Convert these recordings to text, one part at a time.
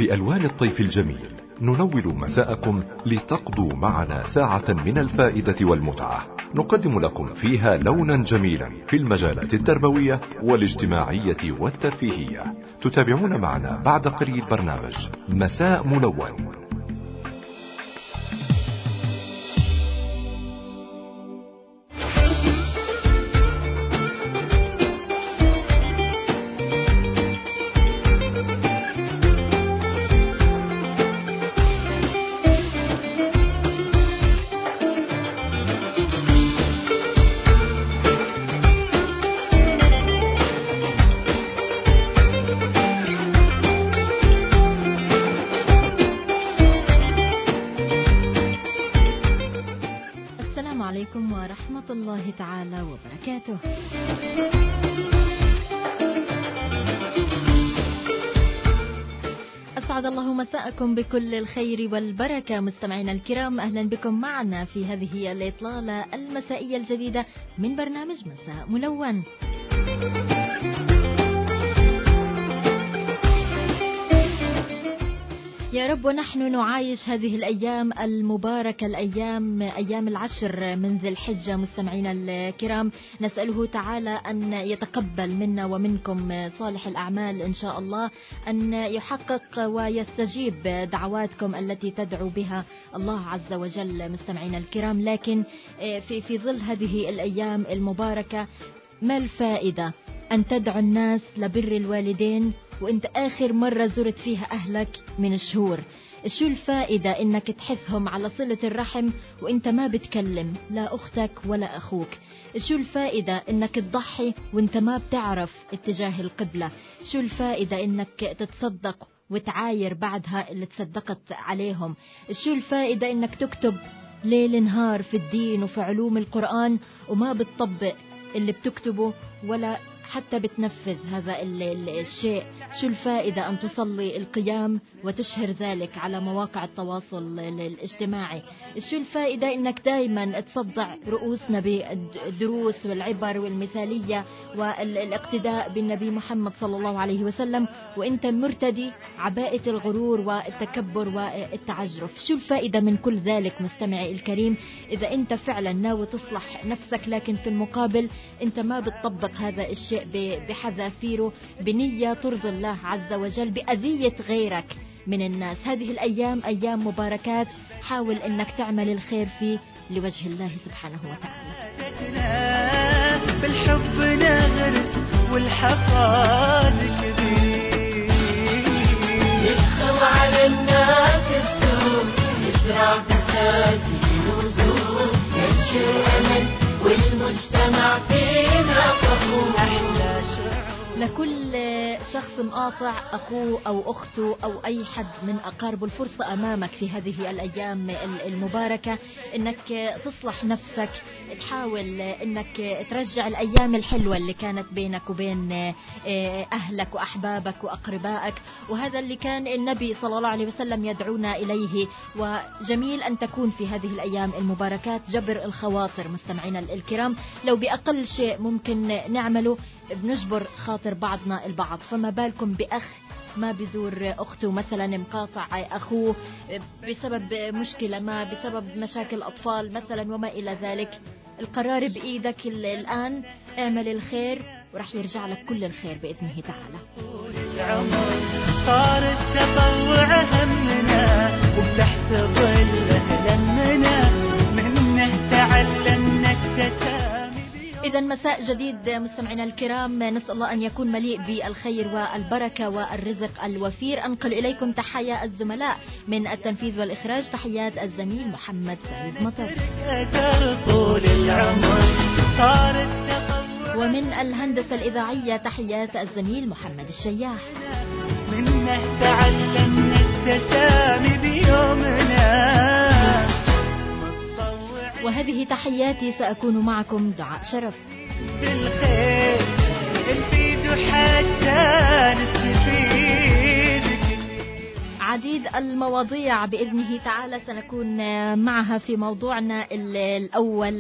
بألوان الطيف الجميل ننور مساءكم لتقضوا معنا ساعة من الفائدة والمتعة، نقدم لكم فيها لونا جميلا في المجالات التربوية والاجتماعية والترفيهية. تتابعون معنا بعد قليل برنامج مساء ملون. ورحمة الله تعالى وبركاته. أسعد الله مساءكم بكل الخير والبركة مستمعينا الكرام، أهلا بكم معنا في هذه الإطلالة المسائية الجديدة من برنامج مساء ملون. يا رب ونحن نعايش هذه الأيام المباركة، أيام العشر من ذي الحجة مستمعينا الكرام، نسأله تعالى أن يتقبل منا ومنكم صالح الأعمال إن شاء الله، أن يحقق ويستجيب دعواتكم التي تدعو بها الله عز وجل مستمعينا الكرام. لكن في ظل هذه الأيام المباركة ما الفائدة أن تدعو الناس لبر الوالدين وانت آخر مرة زرت فيها أهلك من شهور؟ شو الفائدة انك تحثهم على صلة الرحم وانت ما بتكلم لا أختك ولا أخوك؟ شو الفائدة انك تضحي وانت ما بتعرف اتجاه القبلة؟ شو الفائدة انك تتصدق وتعاير بعدها اللي تصدقت عليهم؟ شو الفائدة انك تكتب ليل نهار في الدين وفي علوم القرآن وما بتطبق اللي بتكتبه ولا حتى بتنفذ هذا الشيء؟ شو الفائدة أن تصلي القيام وتشهر ذلك على مواقع التواصل الاجتماعي؟ شو الفائدة إنك دايما تصدع رؤوسنا بالدروس والعبر والمثالية والاقتداء بالنبي محمد صلى الله عليه وسلم وإنت مرتدي عباءة الغرور والتكبر والتعجرف؟ شو الفائدة من كل ذلك مستمعي الكريم إذا أنت فعلا ناوي تصلح نفسك لكن في المقابل أنت ما بتطبق هذا الشيء بحذافيره بنية ترضي الله عز وجل بأذية غيرك من الناس؟ هذه الأيام أيام مباركات، حاول أنك تعمل الخير فيه لوجه الله سبحانه وتعالى. بالحب نغرس والحصاد كبير، يدخل على الناس السوق، يزرع بساتين وزور، ينشر أمل والمجتمع فينا فخور. لكل شخص مقاطع أخوه أو أخته أو أي حد من أقاربه الفرصة أمامك في هذه الأيام المباركة إنك تصلح نفسك، تحاول إنك ترجع الأيام الحلوة اللي كانت بينك وبين أهلك وأحبابك وأقربائك، وهذا اللي كان النبي صلى الله عليه وسلم يدعونا إليه. وجميل أن تكون في هذه الأيام المباركات جبر الخواطر مستمعينا الكرام، لو بأقل شيء ممكن نعمله بنجبر خاطر بعضنا البعض، فما بالكم بأخ ما بيزور أخته مثلا، مقاطع أخوه بسبب مشكلة ما، بسبب مشاكل أطفال مثلا وما إلى ذلك. القرار بإيدك الآن، اعمل الخير ورح يرجع لك كل الخير بإذنه تعالى. صار التطوع همنا وتحت ظله لمنا، منه تعلمنا التسامي. إذا مساء جديد مستمعينا الكرام، نسأل الله أن يكون مليء بالخير والبركة والرزق الوفير. أنقل إليكم تحية الزملاء من التنفيذ والإخراج، تحيات الزميل محمد فايز مطر، ومن الهندسة الإذاعية تحيات الزميل محمد الشياح. منه تعلمنا التسامي بيومنا، وهذه تحياتي، سأكون معكم دعاء شرف. بالخير نفيد حتى نستفيد. عديد المواضيع بإذنه تعالى سنكون معها في موضوعنا الأول،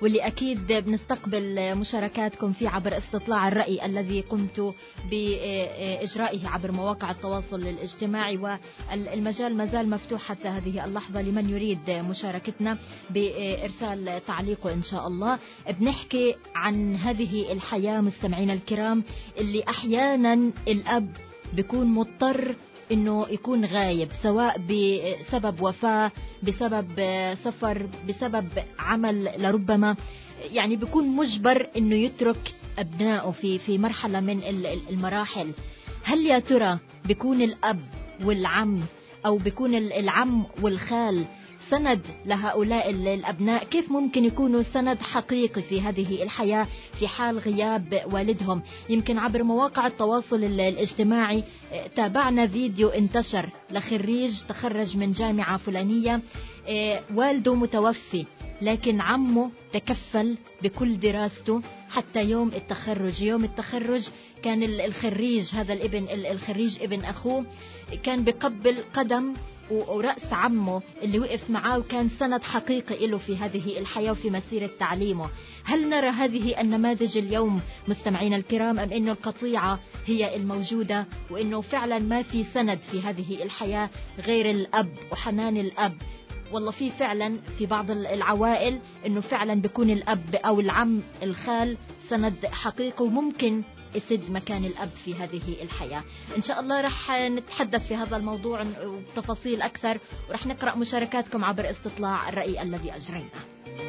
واللي أكيد بنستقبل مشاركاتكم فيه عبر استطلاع الرأي الذي قمت بإجرائه عبر مواقع التواصل الاجتماعي، والمجال ما زال مفتوح حتى هذه اللحظة لمن يريد مشاركتنا بإرسال تعليقه إن شاء الله. بنحكي عن هذه الحياة مستمعينا الكرام اللي أحيانا الأب بيكون مضطر إنه يكون غايب، سواء بسبب وفاة، بسبب سفر، بسبب عمل، لربما يعني بيكون مجبر إنه يترك أبنائه في مرحلة من المراحل. هل يا ترى بيكون الأب والعم أو بيكون العم والخال سند لهؤلاء الأبناء؟ كيف ممكن يكونوا سند حقيقي في هذه الحياة في حال غياب والدهم؟ يمكن عبر مواقع التواصل الاجتماعي تابعنا فيديو انتشر لخريج تخرج من جامعة فلانية، والده متوفي لكن عمه تكفل بكل دراسته حتى يوم التخرج. يوم التخرج كان الخريج هذا الابن الخريج ابن أخوه كان بقبل قدم ورأس عمه اللي وقف معاه وكان سند حقيقي له في هذه الحياة وفي مسيرة تعليمه. هل نرى هذه النماذج اليوم مستمعين الكرام، أم إنه القطيعة هي الموجودة وإنه فعلا ما في سند في هذه الحياة غير الأب وحنان الأب؟ والله في فعلا في بعض العوائل إنه فعلا بيكون الأب أو العم الخال سند حقيقي وممكن يسد مكان الأب في هذه الحياة. إن شاء الله رح نتحدث في هذا الموضوع وبتفاصيل أكثر، ورح نقرأ مشاركاتكم عبر استطلاع الرأي الذي أجريناه.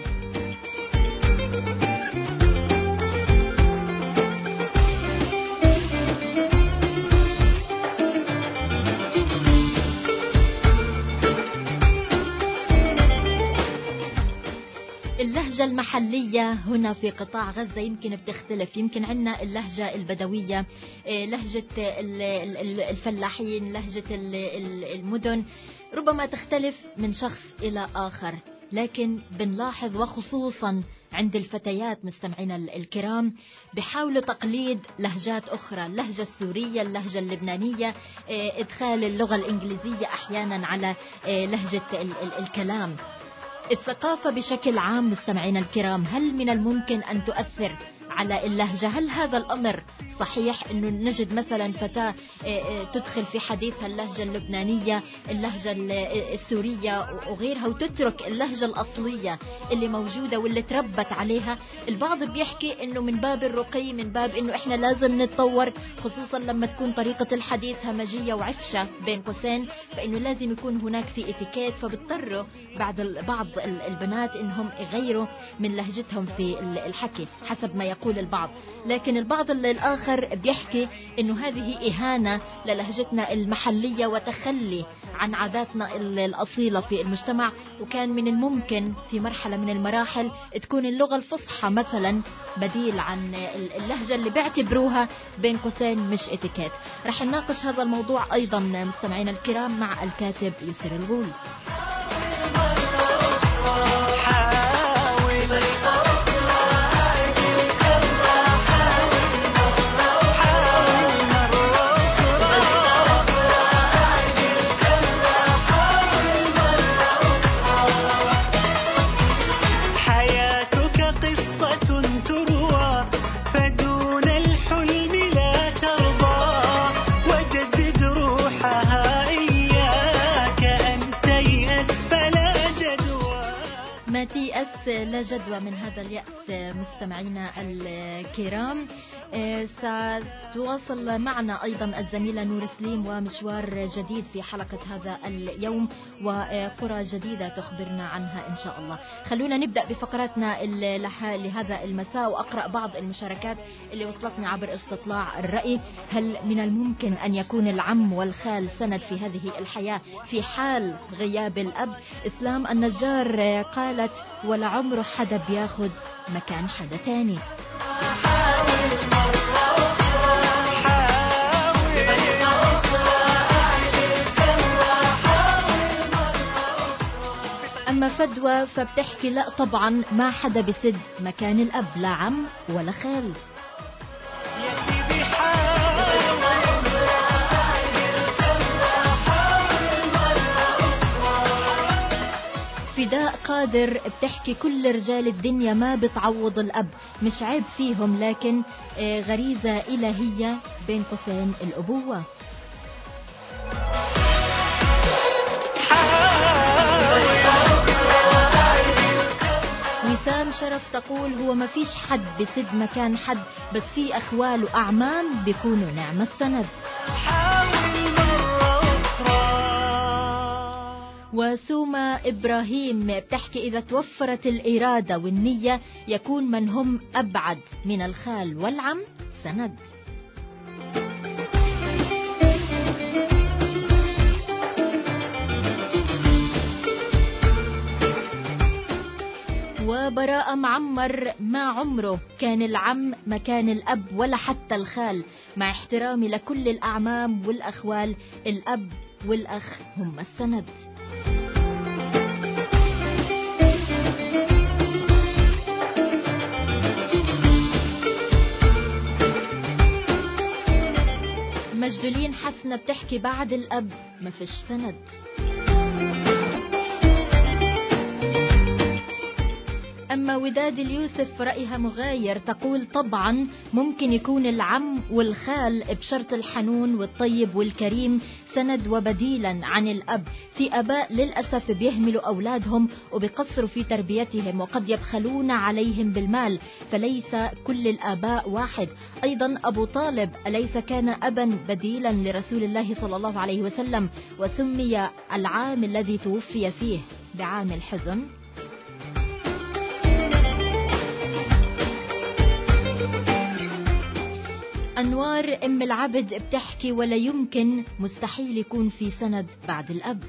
اللهجة المحلية هنا في قطاع غزة يمكن بتختلف. يمكن عنا اللهجة البدوية، لهجة الفلاحين، لهجة المدن، ربما تختلف من شخص إلى آخر، لكن بنلاحظ وخصوصا عند الفتيات مستمعينا الكرام بحاولوا تقليد لهجات أخرى، اللهجة السورية، اللهجة اللبنانية، إدخال اللغة الإنجليزية أحيانا على لهجة الكلام. الثقافة بشكل عام مستمعينا الكرام هل من الممكن أن تؤثر على اللهجة؟ هل هذا الأمر صحيح أنه نجد مثلا فتاة تدخل في حديثها اللهجة اللبنانية، اللهجة السورية وغيرها، وتترك اللهجة الأصلية اللي موجودة واللي تربت عليها؟ البعض بيحكي أنه من باب الرقي، من باب أنه إحنا لازم نتطور، خصوصا لما تكون طريقة الحديث همجية وعفشة بين قوسين، فإنه لازم يكون هناك في اتيكيت، فبيضطروا بعض البنات إنهم يغيروا من لهجتهم في الحكي حسب ما يقول البعض. لكن البعض الآخر بيحكي إنه هذه إهانة للهجتنا المحلية وتخلي عن عاداتنا الأصيلة في المجتمع، وكان من الممكن في مرحلة من المراحل تكون اللغة الفصحى مثلا بديل عن اللهجة اللي بيعتبروها بين قوسين مش اتيكيت. رح نناقش هذا الموضوع أيضا مستمعينا الكرام مع الكاتب يسر الغول. تيأس لا جدوى من هذا اليأس مستمعينا الكرام. ستواصل معنا أيضا الزميلة نور سليم ومشوار جديد في حلقة هذا اليوم وقرى جديدة تخبرنا عنها إن شاء الله. خلونا نبدأ بفقراتنا لهذا المساء وأقرأ بعض المشاركات اللي وصلتني عبر استطلاع الرأي. هل من الممكن أن يكون العم والخال سند في هذه الحياة في حال غياب الأب؟ إسلام النجار قالت ولا عمره حدا بياخد مكان حدا تاني. أما فدوى فبتحكي لا طبعا ما حدا بسد مكان الأب، لا عم ولا خال. فداء قادر بتحكي كل رجال الدنيا ما بتعوض الأب، مش عيب فيهم لكن غريزة إلهية بين قوسين الأبوة. وسام شرف تقول هو ما فيش حد بسد مكان حد، بس في أخوال وأعمام بيكونوا نعم السند. وسوما إبراهيم بتحكي إذا توفرت الإرادة والنية يكون من هم أبعد من الخال والعم سند. وبراءة معمر ما عمره كان العم مكان الأب ولا حتى الخال، مع احترامي لكل الأعمام والأخوال الأب والأخ هم السند. مجدولين حسنة بتحكي بعد الأب ما فيش سند. أما وداد اليوسف رأيها مغاير، تقول طبعا ممكن يكون العم والخال بشرط الحنون والطيب والكريم سند وبديلا عن الأب. في أباء للأسف بيهملوا أولادهم وبيقصروا في تربيتهم وقد يبخلون عليهم بالمال، فليس كل الآباء واحد. أيضا أبو طالب أليس كان أبا بديلا لرسول الله صلى الله عليه وسلم، وسمي العام الذي توفي فيه بعام الحزن؟ أنوار أم العبد بتحكي ولا يمكن، مستحيل يكون في سند بعد الأب.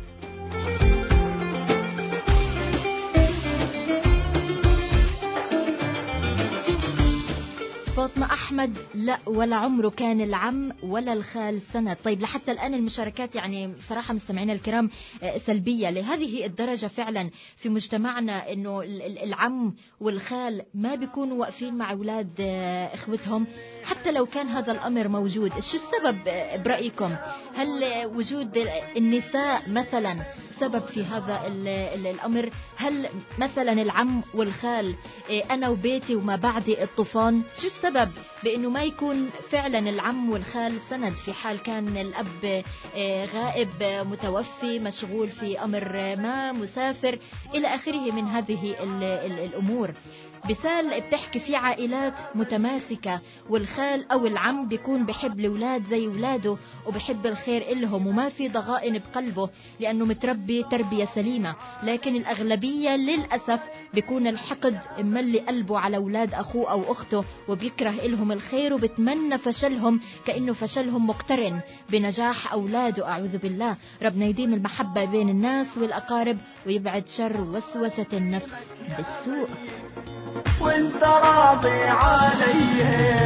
فاطمة أحمد لا، ولا عمره كان العم ولا الخال سند. طيب لحتى الآن المشاركات يعني صراحة مستمعينا الكرام سلبية لهذه الدرجة فعلا في مجتمعنا، إنه العم والخال ما بيكونوا واقفين مع أولاد إخوتهم حتى لو كان هذا الأمر موجود. شو السبب برأيكم؟ هل وجود النساء مثلا سبب في هذا الأمر؟ هل مثلا العم والخال أنا وبيتي وما بعدي الطوفان؟ شو السبب بأنه ما يكون فعلا العم والخال سند في حال كان الأب غائب متوفي مشغول في أمر ما مسافر إلى آخره من هذه الأمور؟ بسال بتحكي في عائلات متماسكة والخال أو العم بيكون بحب الأولاد زي أولاده وبحب الخير إلهم وما في ضغائن بقلبه لأنه متربي تربية سليمة، لكن الأغلبية للأسف بيكون الحقد مملي قلبه على أولاد أخوه أو أخته وبيكره إلهم الخير وبتمنى فشلهم كأنه فشلهم مقترن بنجاح أولاده. أعوذ بالله. ربنا يديم المحبة بين الناس والأقارب ويبعد شر وسوسة النفس بالسوء. وانت راضي علي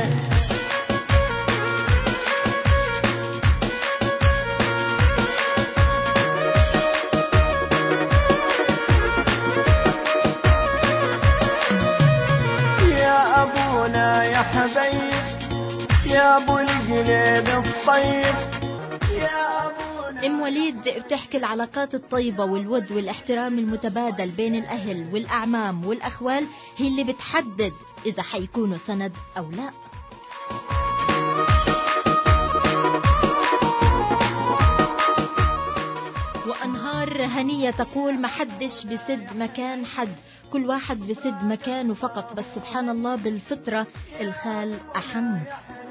يا ابونا يا حبيب يا ابو القلب الطيب يا ابونا. ام وليد بتحكي العلاقات الطيبة والود والاحترام المتبادل بين الأهل والأعمام والأخوال هي اللي بتحدد إذا حيكونوا سند أو لا. وأنهار هنية تقول محدش بسد مكان حد، كل واحد بسد مكانه فقط، بس سبحان الله بالفطرة الخال أحن.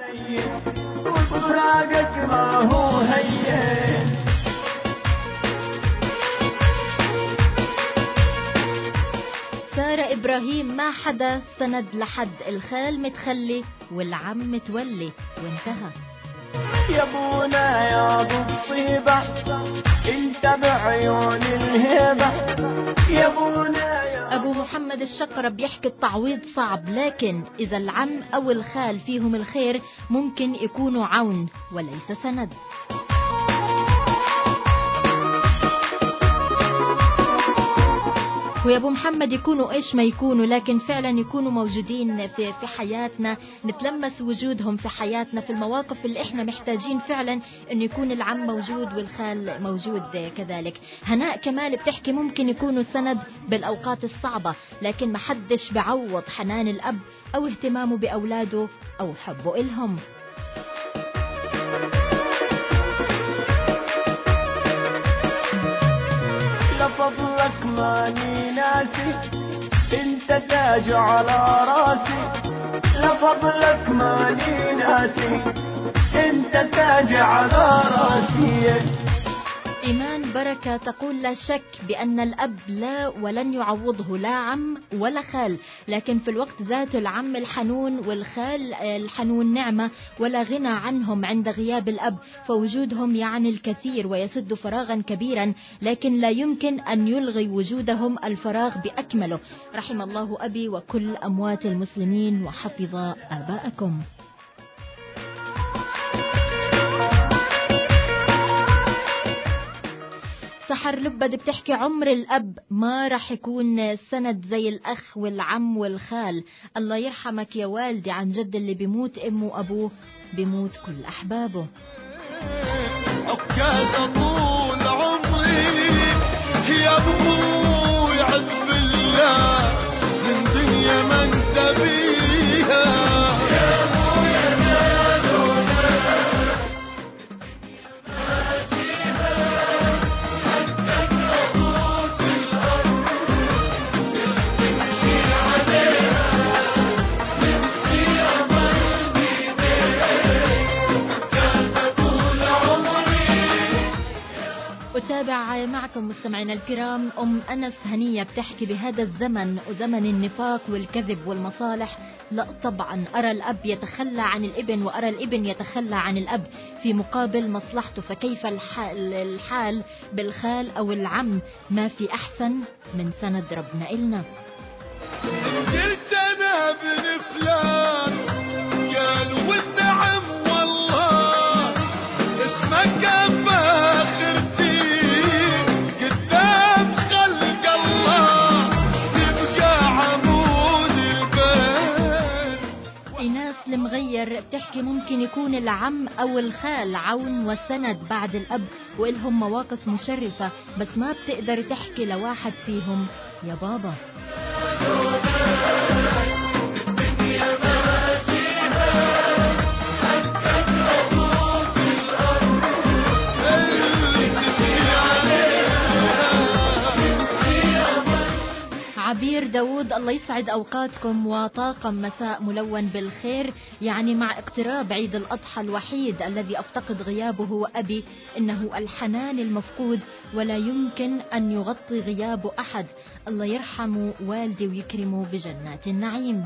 وفراقك ما هو هين. سارة إبراهيم ما حدا سند لحد، الخال متخلي والعم متولي وانتهى. يا ابونا يا ابو الطيبة انت بعيون الهبة يا ابونا يا أبو محمد الشقرب يحكي التعويض صعب، لكن إذا العم أو الخال فيهم الخير ممكن يكونوا عون وليس سند. ويا أبو محمد يكونوا إيش ما يكونوا، لكن فعلا يكونوا موجودين في حياتنا، نتلمس وجودهم في حياتنا في المواقف اللي إحنا محتاجين فعلا إنه يكون العم موجود والخال موجود كذلك. هناء كمال بتحكي ممكن يكونوا سند بالأوقات الصعبة، لكن محدش بعوض حنان الأب أو اهتمامه بأولاده أو حبه إلهم. لفضلك ماني ناسي، انت تاج على راسي. لفضلك ماني ناسي، انت تاج على راسي. إيمان بركة تقول لا شك بأن الأب لا ولن يعوضه لا عم ولا خال، لكن في الوقت ذاته العم الحنون والخال الحنون نعمة ولا غنى عنهم عند غياب الأب، فوجودهم يعني الكثير ويسد فراغا كبيرا، لكن لا يمكن أن يلغي وجودهم الفراغ بأكمله. رحم الله أبي وكل أموات المسلمين وحفظ آباءكم. سحر لبد بتحكي عمر الأب ما رح يكون سند زي الأخ والعم والخال. الله يرحمك يا والدي، عن جد اللي بيموت أمه وأبوه بيموت كل أحبابه. أبكاد طول عمري يا أبوي عذب الله من دنيا ما انت بيها. أتابع معكم مستمعينا الكرام أم أنس هنية بتحكي بهذا الزمن وزمن النفاق والكذب والمصالح، لا طبعا أرى الأب يتخلى عن الابن وأرى الابن يتخلى عن الأب في مقابل مصلحته، فكيف الحال بالخال أو العم؟ ما في أحسن من سند ربنا إلنا. قلت أنا ابن فلان قالوا والنعم والله اسمك فاخر فيه قدام خلق الله تبقى عمود البيت. إيناس المغير بتحكي ممكن يكون العم أو الخال عون وسند بعد الأب وإلهم مواقف مشرفة، بس ما بتقدر تحكي لواحد فيهم يا بابا. عبير داود الله يسعد أوقاتكم وطاقم مساء ملون بالخير. يعني مع اقتراب عيد الأضحى الوحيد الذي أفتقد غيابه هو أبي، إنه الحنان المفقود ولا يمكن أن يغطي غيابه أحد. الله يرحمه والدي ويكرمه بجنات النعيم.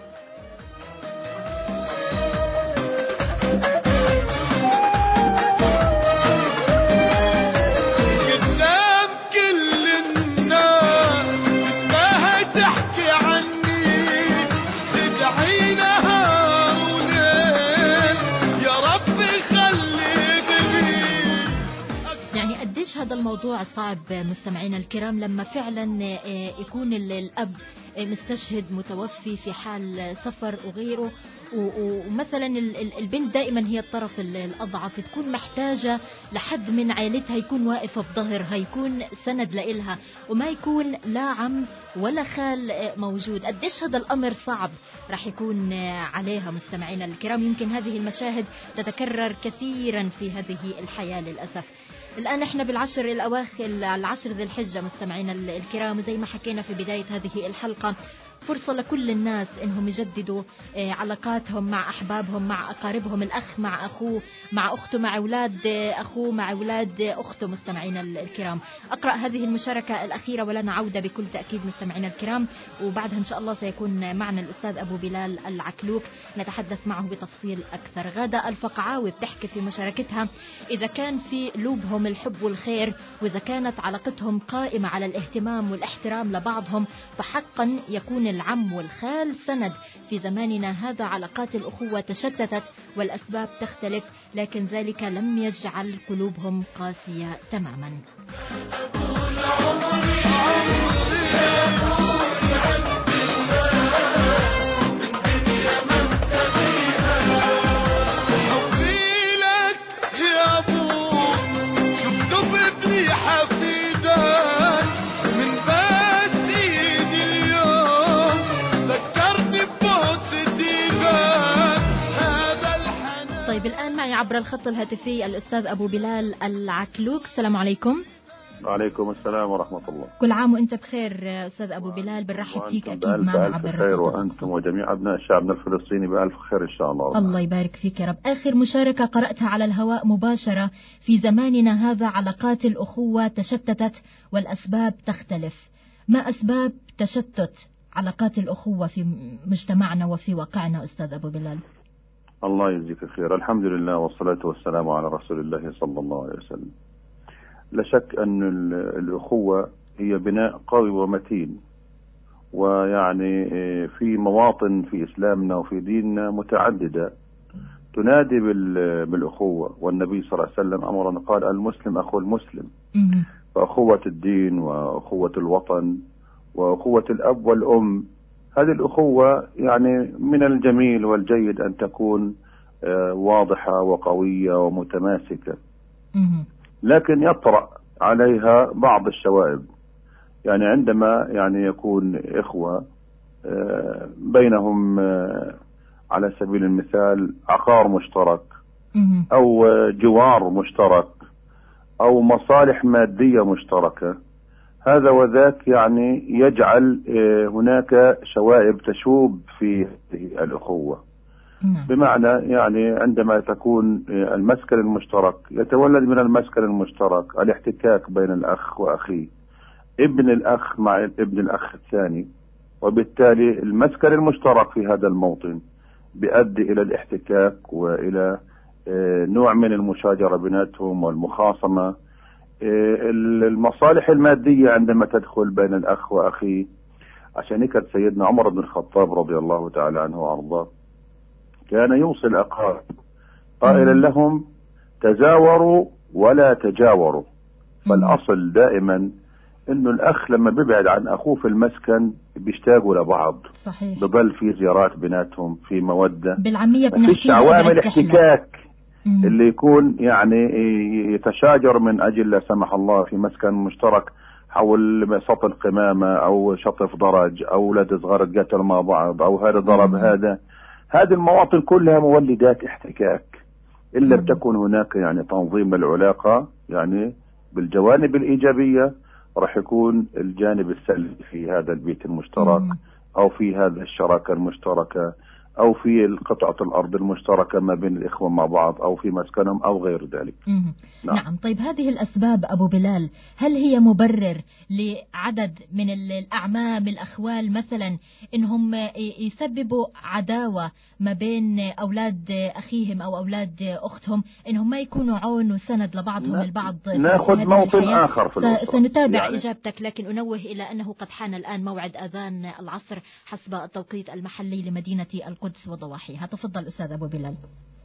هذا الموضوع صعب مستمعينا الكرام لما فعلا يكون الأب مستشهد متوفي في حال سفر وغيره، ومثلا البنت دائما هي الطرف الأضعف، تكون محتاجة لحد من عائلتها يكون واقف بظهرها، يكون سند لإلها، وما يكون لا عم ولا خال موجود. قديش هذا الأمر صعب راح يكون عليها مستمعينا الكرام. يمكن هذه المشاهد تتكرر كثيرا في هذه الحياة للأسف. الآن احنا بالعشر الأواخر، العشر ذي الحجة مستمعينا الكرام، زي ما حكينا في بداية هذه الحلقة، فرصة لكل الناس انهم يجددوا علاقاتهم مع احبابهم، مع اقاربهم، الاخ مع اخوه، مع اخته، مع اولاد اخوه، مع اولاد اخته. مستمعينا الكرام، اقرأ هذه المشاركة الاخيرة ولنا عودة بكل تأكيد مستمعينا الكرام، وبعدها ان شاء الله سيكون معنا الاستاذ ابو بلال العكلوك نتحدث معه بتفصيل اكثر. غادة الفقعاوي بتحكي في مشاركتها: اذا كان في قلوبهم الحب والخير، واذا كانت علاقتهم قائمة على الاهتمام والاحترام لبعضهم، فحقا يكون العم والخال سند. في زماننا هذا علاقات الأخوة تشتتت والأسباب تختلف، لكن ذلك لم يجعل قلوبهم قاسية تماما. والآن معي عبر الخط الهاتفي الأستاذ أبو بلال العكلوك. السلام عليكم. وعليكم السلام ورحمة الله. كل عام وأنت بخير أستاذ أبو بلال، بنرحب فيك أكيد معنا عبر خير، وأنتم وجميع أبناء شعبنا الفلسطيني بألف خير إن شاء الله. الله يبارك فيك يا رب. آخر مشاركة قرأتها على الهواء مباشرة: في زماننا هذا علاقات الأخوة تشتتت والأسباب تختلف. ما أسباب تشتت علاقات الأخوة في مجتمعنا وفي واقعنا أستاذ أبو بلال؟ الله يجزيك خير. الحمد لله والصلاة والسلام على رسول الله صلى الله عليه وسلم. لا شك أن الأخوة هي بناء قوي ومتين، ويعني في مواطن في إسلامنا وفي ديننا متعددة تنادي بالأخوة، والنبي صلى الله عليه وسلم أمرنا قال: المسلم أخو المسلم. فأخوة الدين وأخوة الوطن وأخوة الأب والأم، هذه الأخوة يعني من الجميل والجيد أن تكون واضحة وقوية ومتماسكة، لكن يطرأ عليها بعض الشوائب. يعني عندما يعني يكون إخوة بينهم على سبيل المثال عقار مشترك أو جوار مشترك أو مصالح مادية مشتركة، هذا وذاك يعني يجعل هناك شوائب تشوب في الأخوة. بمعنى يعني عندما تكون المسكن المشترك يتولد من المسكن المشترك الاحتكاك بين الأخ وأخيه، ابن الأخ مع ابن الأخ الثاني، وبالتالي المسكن المشترك في هذا الموطن بيؤدي إلى الاحتكاك وإلى نوع من المشاجرة بيناتهم والمخاصمة. المصالح المادية عندما تدخل بين الأخ وأخيه، عشان هيك سيدنا عمر بن الخطاب رضي الله تعالى عنه وأرضاه كان يوصي الأقارب قائلا لهم: تزاوروا ولا تجاوروا. فالأصل دائما إنه الأخ لما بيبعد عن أخوه في المسكن بيشتاقوا لبعض، صحيح، بضل في زيارات بيناتهم، في مودة، بالعامية مفيش عوامل احتكاك اللي يكون يعني يتشاجر من أجل لا سمح الله في مسكن مشترك حول سطل قمامة أو شطف درج أو أولاد صغار قتلوا مع بعض أو هذا ضرب هذا. هذه المواطن كلها مولدات احتكاك، إلا بتكون هناك يعني تنظيم العلاقة يعني بالجوانب الإيجابية، راح يكون الجانب السلبي في هذا البيت المشترك أو في هذا الشراكة المشتركة أو في قطعة الأرض المشتركة ما بين الإخوة مع بعض أو في مسكنهم أو غير ذلك. نعم. طيب هذه الأسباب أبو بلال هل هي مبرر لعدد من الأعمام الأخوال مثلا إنهم يسببوا عداوة ما بين أولاد أخيهم أو أولاد أختهم، إنهم ما يكونوا عون وسند لبعضهم البعض؟ ناخذ موطن آخر في الأسرة. سنتابع يعني إجابتك، لكن أنوه إلى أنه قد حان الآن موعد أذان العصر حسب التوقيت المحلي لمدينة القدس وضواحيها. تفضل أستاذ أبو بلال.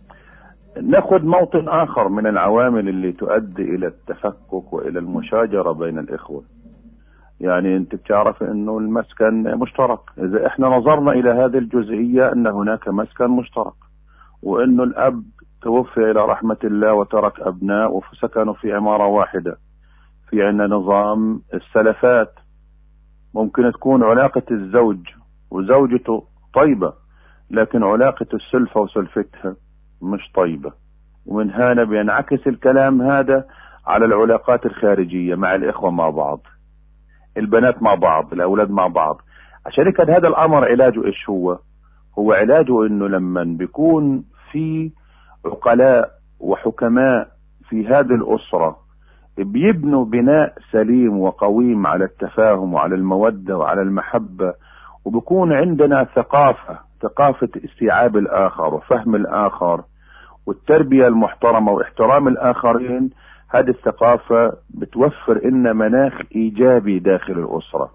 ناخذ موطن آخر من العوامل اللي تؤدي إلى التفكك وإلى المشاجرة بين الإخوة. يعني أنت بتعرف أنه المسكن مشترك، إذا إحنا نظرنا إلى هذه الجزئية أن هناك مسكن مشترك وأنه الأب توفي إلى رحمة الله وترك أبناء وسكنوا في عمارة واحدة، في عنا نظام السلفات، ممكن تكون علاقة الزوج وزوجته طيبة لكن علاقة السلفة وسلفتها مش طيبة، ومن هنا بينعكس الكلام هذا على العلاقات الخارجية مع الإخوة مع بعض، البنات مع بعض، الأولاد مع بعض. عشان كده هذا الأمر علاجه إيش هو علاجه إنه لما بيكون في عقلاء وحكماء في هذه الأسرة بيبنوا بناء سليم وقويم على التفاهم وعلى المودة وعلى المحبة، وبكون عندنا ثقافة استيعاب الآخر وفهم الآخر والتربية المحترمة واحترام الآخرين. هذه الثقافة بتوفر إن مناخ إيجابي داخل الأسرة.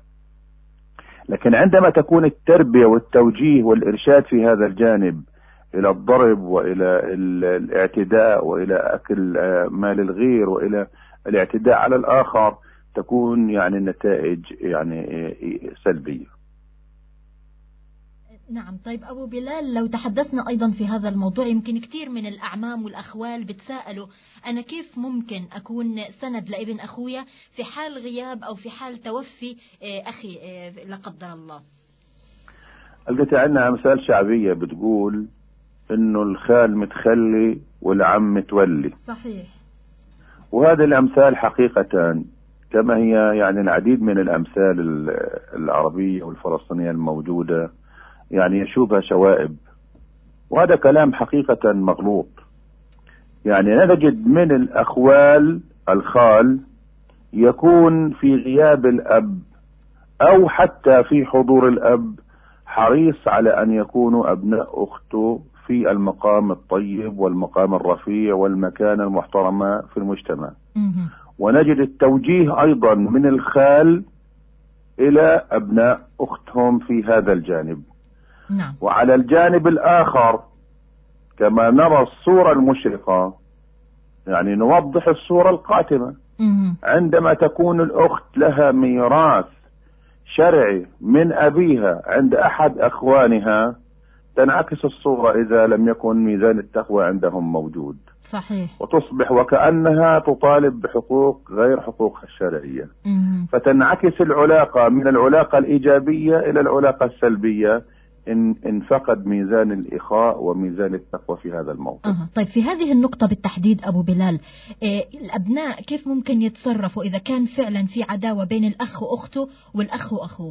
لكن عندما تكون التربية والتوجيه والإرشاد في هذا الجانب إلى الضرب وإلى الاعتداء وإلى أكل مال الغير وإلى الاعتداء على الآخر، تكون يعني النتائج يعني سلبية. نعم. طيب أبو بلال، لو تحدثنا أيضا في هذا الموضوع، يمكن كثير من الأعمام والأخوال بتساءلوا: أنا كيف ممكن أكون سند لابن أخويا في حال غياب أو في حال توفي أخي لا قدر الله؟ لقيت عندنا أمثال شعبية بتقول انه الخال متخلي والعم متولي. صحيح. وهذه الامثال حقيقة كما هي يعني العديد من الامثال العربية والفلسطينية الموجودة يعني يشوبها شوائب، وهذا كلام حقيقة مغلوط. يعني نجد من الأخوال الخال يكون في غياب الأب أو حتى في حضور الأب حريص على أن يكونوا أبناء أخته في المقام الطيب والمقام الرفيع والمكانة المحترمة في المجتمع. ونجد التوجيه أيضا من الخال إلى أبناء أختهم في هذا الجانب. نعم. وعلى الجانب الآخر كما نرى الصورة المشرقة، يعني نوضح الصورة القاتمة. عندما تكون الأخت لها ميراث شرعي من أبيها عند أحد أخوانها تنعكس الصورة إذا لم يكن ميزان التقوى عندهم موجود. صحيح. وتصبح وكأنها تطالب بحقوق غير حقوقها الشرعية. فتنعكس العلاقة من العلاقة الإيجابية إلى العلاقة السلبية إن فقد ميزان الإخاء وميزان التقوى في هذا الموضوع. طيب في هذه النقطة بالتحديد أبو بلال، الأبناء كيف ممكن يتصرفوا إذا كان فعلا في عداوة بين الأخ وأخته والأخ وأخوه؟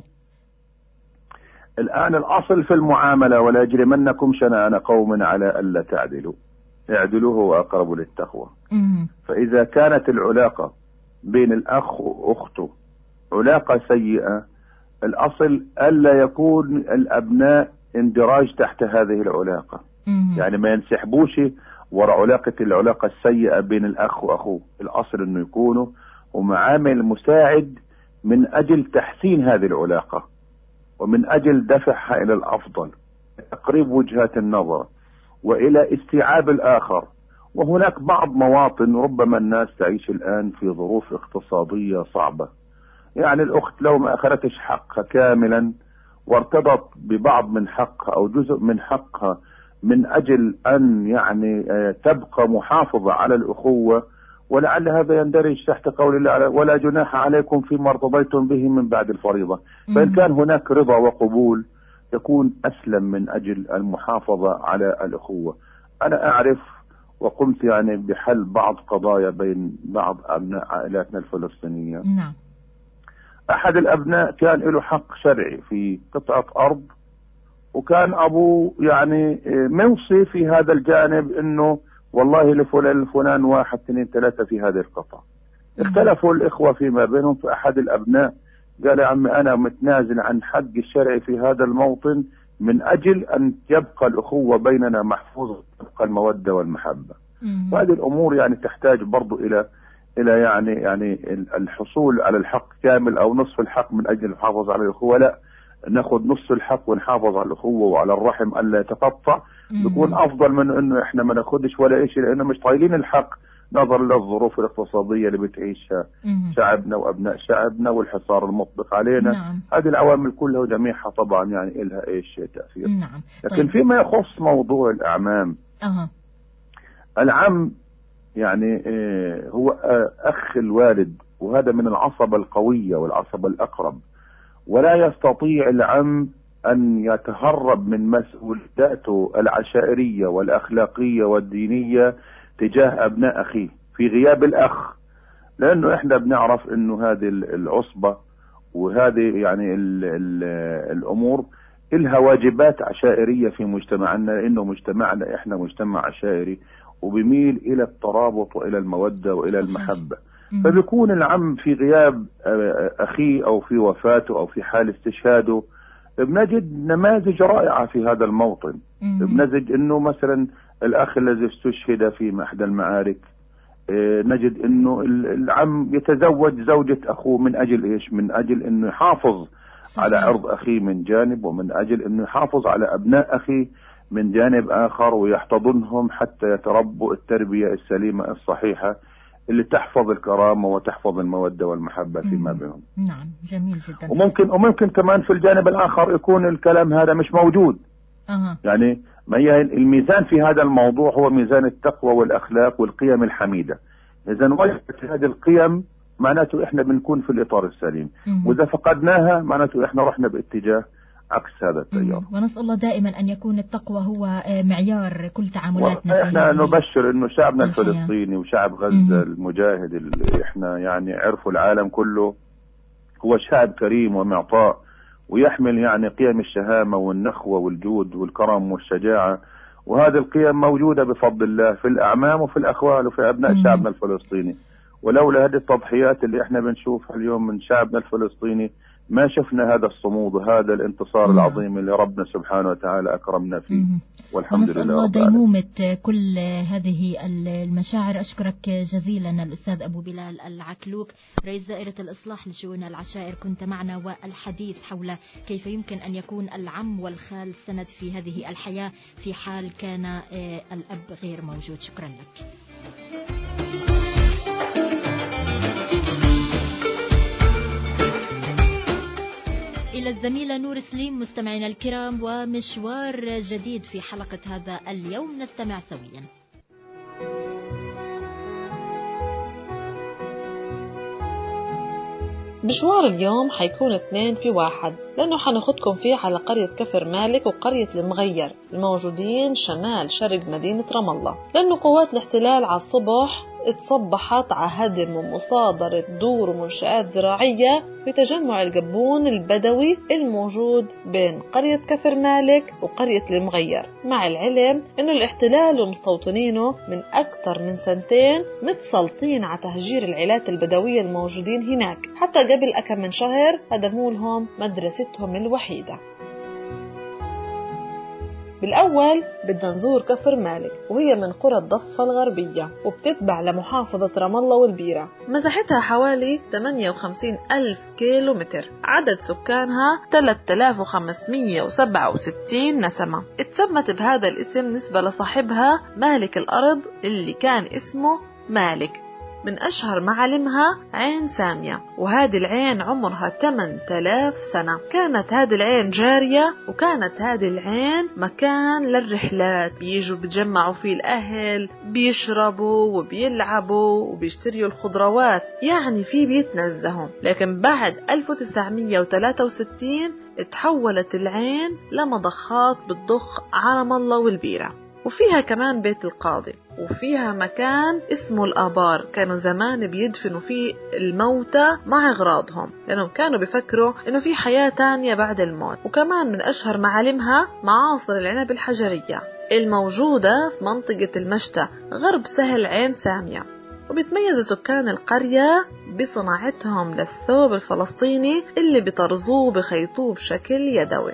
الآن الأصل في المعاملة ولا يجرمنكم شنآن قوم على ألا تعدلوا اعدلوا هو أقرب للتقوى. فإذا كانت العلاقة بين الأخ وأخته علاقة سيئة الأصل ألا يكون الأبناء اندراج تحت هذه العلاقة. يعني ما ينسحبوش وراء العلاقة السيئة بين الأخ وأخوه. الأصل أنه يكونوا ومعامل مساعد من أجل تحسين هذه العلاقة ومن أجل دفعها إلى الأفضل، تقريب وجهات النظر وإلى استيعاب الآخر. وهناك بعض مواطن ربما الناس تعيش الآن في ظروف اقتصادية صعبة، يعني الأخت لو ما أخذتش حقها كاملا وارتضت ببعض من حقها أو جزء من حقها من أجل أن يعني تبقى محافظة على الأخوة، ولعل هذا يندرج تحت قول الله ولا جناح عليكم فيما ارتضيتم به من بعد الفريضة. فإن كان هناك رضا وقبول يكون أسلم من أجل المحافظة على الأخوة. أنا أعرف وقمت يعني بحل بعض قضايا بين بعض أبناء عائلاتنا الفلسطينية. نعم. أحد الأبناء كان له حق شرعي في قطعة أرض، وكان أبوه يعني موصي في هذا الجانب إنه والله لفلان الفلان 1 2 3 في هذه القطعة. اختلفوا الإخوة فيما بينهم، فأحد الأبناء قال يا عمي أنا متنازل عن حق الشرعي في هذا الموطن من أجل أن يبقى الأخوة بيننا محفوظة، تبقى المودة والمحبة. وهذه الأمور يعني تحتاج برضو إلى يعني الحصول على الحق كامل أو نصف الحق من أجل الحفاظ على الأخوة. لا، ناخذ نص الحق ونحافظ على الأخوة وعلى الرحم ألا يتقطع، بيكون أفضل من إنه إحنا ما ناخذش ولا شيء، لأنه مش طايلين الحق نظرا للظروف الاقتصادية اللي بتعيشها شعبنا وأبناء شعبنا والحصار المطبق علينا. نعم. هذه العوامل كلها وجميعها طبعا يعني إلها تأثير. نعم. لكن طيب. فيما يخص موضوع الأعمام، العم يعني هو أخ الوالد، وهذا من العصبة القوية والعصبة الأقرب، ولا يستطيع العم أن يتهرب من مسؤولياته العشائرية والأخلاقية والدينية تجاه أبناء أخيه في غياب الأخ. لأنه إحنا بنعرف أنه هذه العصبة وهذه يعني الأمور إلها واجبات عشائرية في مجتمعنا، لأنه مجتمعنا إحنا مجتمع عشائري وبيميل إلى الترابط وإلى المودة وإلى المحبة. فبيكون العم في غياب أخيه أو في وفاته أو في حال استشهاده بنجد نماذج رائعة في هذا الموطن. بنجد أنه مثلا الأخ الذي استشهد في إحدى المعارك نجد أنه العم يتزوج زوجة أخوه من أجل إيش؟ من أجل أنه يحافظ على عرض أخيه من جانب، ومن أجل أنه يحافظ على أبناء أخيه من جانب آخر، ويحتضنهم حتى يتربوا التربية السليمة الصحيحة اللي تحفظ الكرامة وتحفظ المودة والمحبة فيما بينهم. نعم، جميل جدا. وممكن كمان في الجانب الآخر يكون الكلام هذا مش موجود. يعني ما هي الميزان في هذا الموضوع هو ميزان التقوى والأخلاق والقيم الحميدة. إذا وجدت هذه القيم معناته إحنا بنكون في الإطار السليم، وإذا فقدناها معناته إحنا رحنا باتجاه عكس هذا التيار. ونسأل الله دائما أن يكون التقوى هو معيار كل تعاملاتنا. احنا نبشر انه شعبنا الفلسطيني وشعب غزة المجاهد اللي احنا يعني عرفوا العالم كله هو شعب كريم ومعطاء، ويحمل يعني قيم الشهامة والنخوة والجود والكرم والشجاعة، وهذه القيم موجودة بفضل الله في الأعمام وفي الأخوال وفي أبناء شعبنا الفلسطيني. ولولا هذه التضحيات اللي احنا بنشوفها اليوم من شعبنا الفلسطيني ما شفنا هذا الصمود وهذا الانتصار العظيم اللي ربنا سبحانه وتعالى أكرمنا فيه، والحمد لله. الله ديمومة كل هذه المشاعر. أشكرك جزيلا الأستاذ أبو بلال العكلوك، رئيس دائرة الإصلاح لشؤون العشائر، كنت معنا والحديث حول كيف يمكن أن يكون العم والخال سند في هذه الحياة في حال كان الأب غير موجود. شكرا لك. إلى الزميلة نور سليم. مستمعينا الكرام، ومشوار جديد في حلقة هذا اليوم نستمع سويا. مشوار اليوم حيكون 2 في 1، لأنه حناخدكم فيه على قرية كفر مالك وقرية المغير الموجودين شمال شرق مدينة رام الله، لأنه قوات الاحتلال على الصبح اتصبحت على هدم ومصادرة دور ومنشآت زراعية في تجمع القبون البدوي الموجود بين قرية كفر مالك وقرية المغير، مع العلم أنه الاحتلال ومستوطنينه من أكثر من 2 سنين متسلطين على تهجير العائلات البدوية الموجودين هناك، حتى قبل كم من شهر هدموا لهم مدرستهم الوحيدة. بالأول بدنا نزور كفر مالك، وهي من قرى الضفة الغربية وبتتبع لمحافظة رام الله والبيرة. مساحتها حوالي 58,000 كيلومتر، عدد سكانها 3567 نسمة. اتسمت بهذا الاسم نسبة لصاحبها مالك الأرض اللي كان اسمه مالك. من أشهر معالمها عين سامية، وهذه العين عمرها 8000 سنة. كانت هذه العين جارية، وكانت هذه العين مكان للرحلات بيجوا بتجمعوا فيه الأهل، بيشربوا وبيلعبوا وبيشتريوا الخضروات، يعني فيه بيتنزهوا. لكن بعد 1963 اتحولت العين لمضخات بتضخ رام الله والبيرة، وفيها كمان بيت القاضي، وفيها مكان اسمه الآبار كانوا زمان بيدفنوا فيه الموتى مع أغراضهم، لأنهم كانوا بيفكروا إنه في حياة تانية بعد الموت. وكمان من أشهر معالمها معاصر العنب الحجرية الموجودة في منطقة المشتى غرب سهل عين سامية. وبيتميز سكان القرية بصناعتهم للثوب الفلسطيني اللي بيطرزوه بخيطوه بشكل يدوي.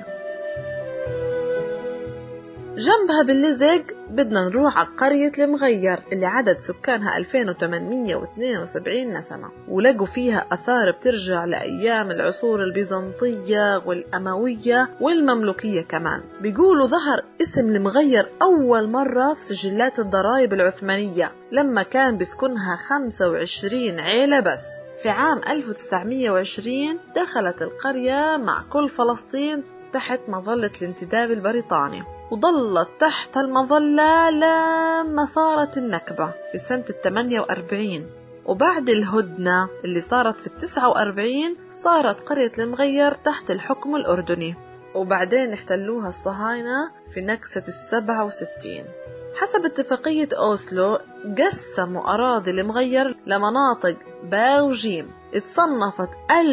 جنبها باللزق بدنا نروح على قرية المغير اللي عدد سكانها 2872 نسمة، ولقوا فيها أثار بترجع لأيام العصور البيزنطية والأموية والمملوكية كمان. بيقولوا ظهر اسم المغير أول مرة في سجلات الضرائب العثمانية لما كان بيسكنها 25 عيلة بس. في عام 1920 دخلت القرية مع كل فلسطين تحت مظلة الانتداب البريطاني، وظلت تحت المظلة لما صارت النكبة في سنة 48. وبعد الهدنة اللي صارت في 49 صارت قرية المغير تحت الحكم الأردني، وبعدين احتلوها الصهاينة في نكسة 67. حسب اتفاقية أوسلو قسموا أراضي المغير لمناطق باء وجيم، اتصنفت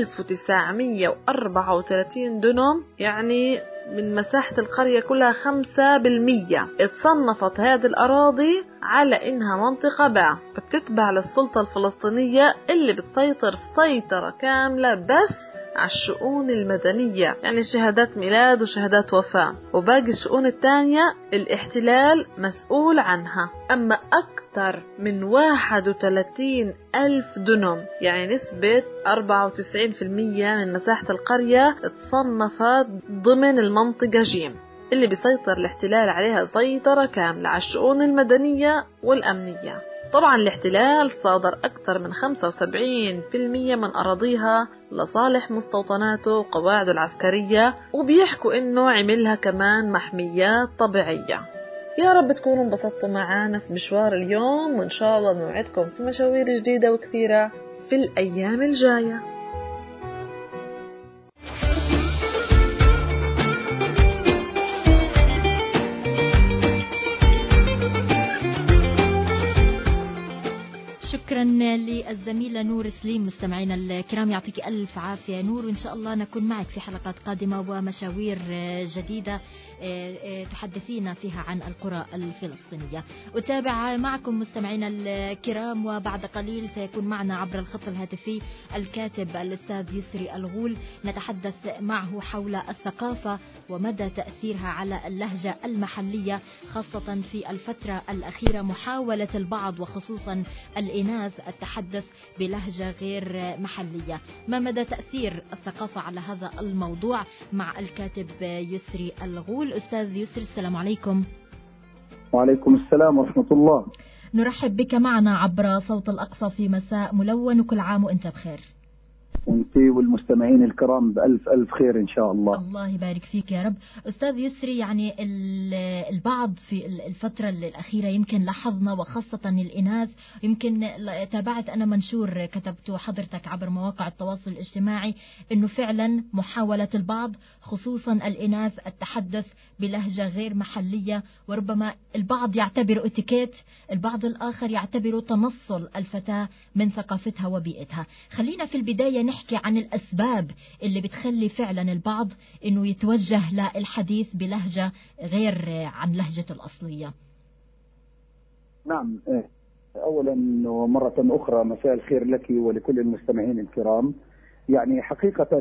1934 دنم، يعني من مساحة القرية كلها 5%. اتصنفت هذه الأراضي على إنها منطقة باء، بتتبع للسلطة الفلسطينية اللي بتسيطر في سيطرة كاملة بس على الشؤون المدنية، يعني شهادات ميلاد وشهادات وفاة، وباقي الشؤون التانية الاحتلال مسؤول عنها. أما أكثر من 31,000 دنم، يعني نسبة 94% من مساحة القرية اتصنفت ضمن المنطقة جيم اللي بيسيطر الاحتلال عليها سيطرة كاملة على الشؤون المدنية والأمنية. طبعا الاحتلال صادر أكثر من 75% من أراضيها لصالح مستوطناته وقواعده العسكرية، وبيحكوا إنه عملها كمان محميات طبيعية. يا رب تكونوا انبسطتوا معانا في مشوار اليوم، وإن شاء الله نوعدكم في مشاوير جديدة وكثيرة في الأيام الجاية. شكرا للزميلة نور سليم. مستمعينا الكرام يعطيك ألف عافية نور، وإن شاء الله نكون معك في حلقات قادمة ومشاوير جديدة تحدثينا فيها عن القرى الفلسطينية. أتابع معكم مستمعينا الكرام، وبعد قليل سيكون معنا عبر الخط الهاتفي الكاتب الأستاذ يسري الغول، نتحدث معه حول الثقافة ومدى تأثيرها على اللهجة المحلية، خاصة في الفترة الأخيرة محاولة البعض وخصوصا الإناث التحدث بلهجة غير محلية. ما مدى تأثير الثقافة على هذا الموضوع؟ مع الكاتب يسري الغول. أستاذ يسري السلام عليكم. وعليكم السلام ورحمة الله. نرحب بك معنا عبر صوت الأقصى في مساء ملون، وكل عام وأنت بخير. وانت والمستمعين الكرام بألف ألف خير إن شاء الله. الله يبارك فيك يا رب. أستاذ يسري، يعني البعض في الفترة الأخيرة يمكن لاحظنا، وخاصة الإناث، يمكن تابعت أنا منشور كتبته حضرتك عبر مواقع التواصل الاجتماعي، أنه فعلا محاولة البعض خصوصا الإناث التحدث بلهجة غير محلية، وربما البعض يعتبر اتيكيت، البعض الآخر يعتبر تنصل الفتاة من ثقافتها وبيئتها. خلينا في البداية نحكي عن الأسباب اللي بتخلي فعلا البعض أنه يتوجه للحديث بلهجة غير عن لهجته الأصلية. نعم، أولا ومرة أخرى مساء الخير لك ولكل المستمعين الكرام. يعني حقيقة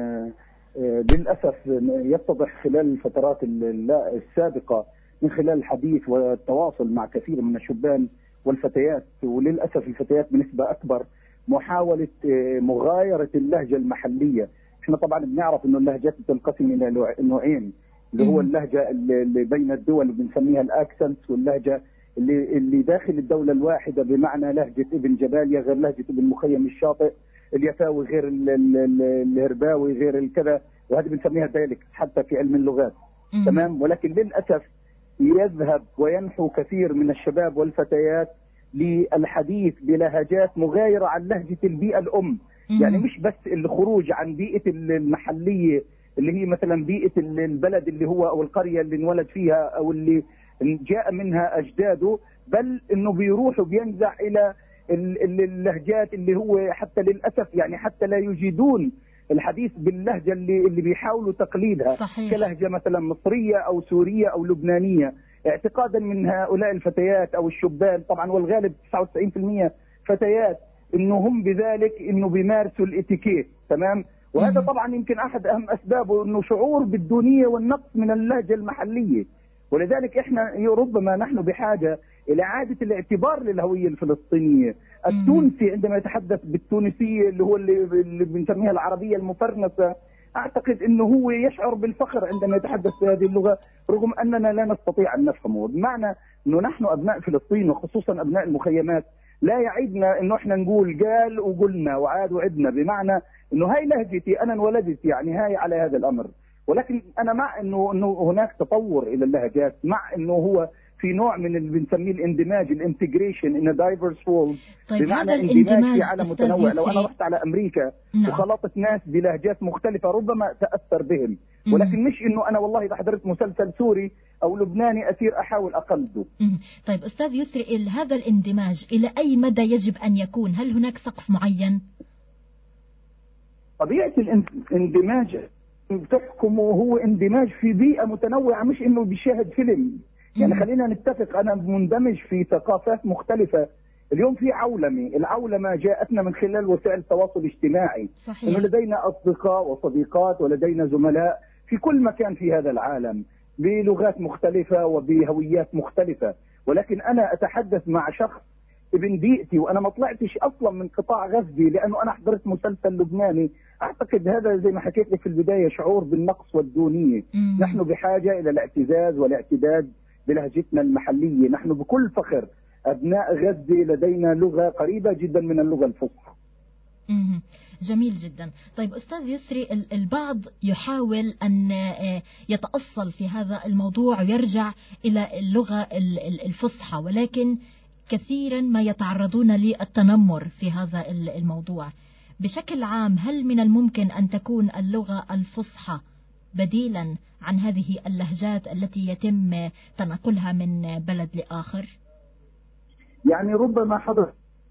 للأسف يتضح خلال الفترات السابقة من خلال الحديث والتواصل مع كثير من الشبان والفتيات، وللأسف الفتيات بنسبة أكبر، محاولة مغايرة اللهجة المحلية. احنا طبعا بنعرف انه اللهجات تنقسم الى نوعين، اللي هو اللهجة اللي بين الدول اللي بنسميها الاكسنتس، واللهجة اللي داخل الدولة الواحدة، بمعنى لهجة ابن جباليا غير لهجة ابن مخيم الشاطئ، اليفاوي غير الهرباوي غير الكذا، وهذه بنسميها دايلكت حتى في علم اللغات. تمام. ولكن للأسف يذهب وينحو كثير من الشباب والفتيات للحديث بلهجات مغايرة عن لهجة البيئة الأم. يعني مش بس الخروج عن بيئة المحلية اللي هي مثلا بيئة البلد اللي هو أو القرية اللي انولد فيها أو اللي جاء منها أجداده، بل إنه بيروح وبينزع إلى اللهجات اللي هو حتى للأسف يعني حتى لا يجيدون الحديث باللهجة اللي بيحاولوا تقليدها. صحيح. كلهجة مثلا مصرية أو سورية أو لبنانية، اعتقادا من هؤلاء الفتيات أو الشبان، طبعا والغالب 99% فتيات، إنه هم بذلك إنه بيمارسوا الاتيكيت. تمام. وهذا طبعا يمكن أحد أهم أسبابه إنه شعور بالدونية والنقص من اللهجة المحلية. ولذلك إحنا ربما نحن بحاجة إلى إعادة الاعتبار للهوية الفلسطينية. التونسي عندما يتحدث بالتونسية اللي هو اللي بنسميها العربية المفرنسة، أعتقد أنه هو يشعر بالفخر عندما يتحدث بهذه اللغة، رغم أننا لا نستطيع أن نفهمه. بمعنى أنه نحن أبناء فلسطين وخصوصا أبناء المخيمات لا يعيدنا أنه إحنا نقول قال وقلنا وعاد وعدنا، بمعنى أنه هاي لهجتي أنا انولدت، يعني هاي على هذا الأمر. ولكن أنا مع أنه هناك تطور إلى اللهجات، مع أنه هو في نوع من اللي بنسميه الاندماج، الانتجريشن ان دايفرس وورلد. طيب بمعنى اندماج في عالم متنوع. لو انا رحت على امريكا وخلطت ناس بلهجات مختلفه ربما تاثر بهم، ولكن مش انه انا والله اذا حضرت مسلسل سوري او لبناني اثير احاول اقلده. طيب استاذ يسري، هذا الاندماج الى اي مدى يجب ان يكون؟ هل هناك سقف معين؟ طبيعه الاندماج تحكمه هو اندماج في بيئه متنوعه، مش انه بيشاهد فيلم. يعني خلينا نتفق، أنا مندمج في ثقافات مختلفة. اليوم في عولمة، العولمة جاءتنا من خلال وسائل التواصل الاجتماعي. صحيح. إنه لدينا أصدقاء وصديقات ولدينا زملاء في كل مكان في هذا العالم بلغات مختلفة وبهويات مختلفة، ولكن أنا أتحدث مع شخص ابن بيئتي وأنا ما طلعتش أصلا من قطاع غزة، لأنه أنا حضرت مسلسل لبناني. أعتقد هذا زي ما حكيت لك في البداية شعور بالنقص والدونية. نحن بحاجة إلى الاعتزاز والاعتداد بلهجتنا المحلية. نحن بكل فخر أبناء غزة لدينا لغة قريبة جدا من اللغة الفصحى. جميل جدا. طيب أستاذ يسري، البعض يحاول أن يتأصل في هذا الموضوع ويرجع إلى اللغة الفصحى، ولكن كثيرا ما يتعرضون للتنمر في هذا الموضوع. بشكل عام، هل من الممكن أن تكون اللغة الفصحى بديلا عن هذه اللهجات التي يتم تنقلها من بلد لآخر؟ يعني ربما حضر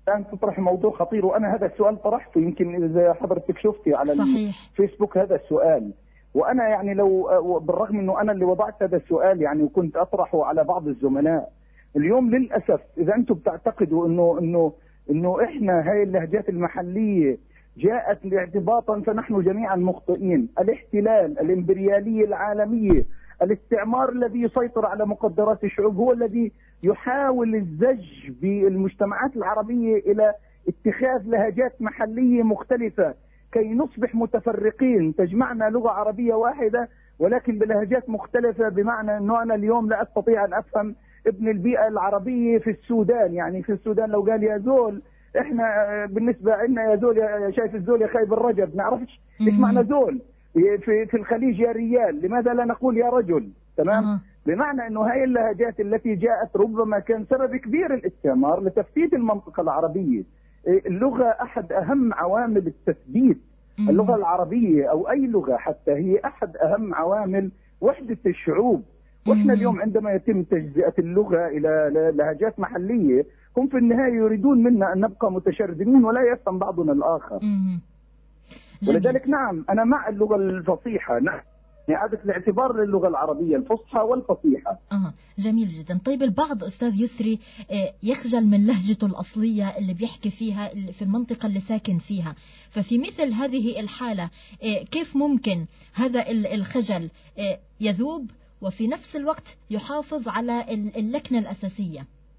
الآن تطرح موضوع خطير، وأنا هذا السؤال طرحته، يمكن إذا حضرتك شفتي على صحيح. الفيسبوك هذا السؤال. وأنا يعني لو بالرغم أنه أنا اللي وضعت هذا السؤال يعني وكنت أطرحه على بعض الزملاء، اليوم للأسف إذا أنتم بتعتقدوا إنه إحنا هاي اللهجات المحلية جاءت لاعتباطا فنحن جميعا مخطئين. الاحتلال، الإمبريالية العالمية، الاستعمار الذي يسيطر على مقدرات الشعوب هو الذي يحاول الزج بالمجتمعات العربية إلى اتخاذ لهجات محلية مختلفة كي نصبح متفرقين، تجمعنا لغة عربية واحدة ولكن بلهجات مختلفة. بمعنى أنه أنا اليوم لا أستطيع أن أفهم ابن البيئة العربية في السودان، يعني في السودان لو قال يا زول، احنا بالنسبة لنا يا زول، شايف الزول يا خايب الرجب، نعرفش ايش معنى زول. في الخليج يا ريال، لماذا لا نقول يا رجل؟ تمام. بمعنى انه هاي اللهجات التي جاءت ربما كان سبب كبير الاستعمار لتفتيت المنطقة العربية. اللغة احد اهم عوامل التثبيت. اللغة العربية او اي لغة حتى هي احد اهم عوامل وحدة الشعوب. واحنا اليوم عندما يتم تجزئة اللغة الى لهجات محلية، هم في النهاية يريدون منا ان نبقى متشردين ولا يفهم بعضنا الاخر. ولذلك نعم أنا مع اللغة الفصيحة، نعم، إعادة الاعتبار للغة العربية الفصحى والفصيحة. جميل جدا. طيب البعض أستاذ يسري يخجل من لهجته الأصلية اللي بيحكي فيها في المنطقة اللي ساكن فيها، ففي مثل هذه الحالة كيف ممكن هذا الخجل يذوب وفي نفس الوقت يحافظ على اللكنة الأساسية؟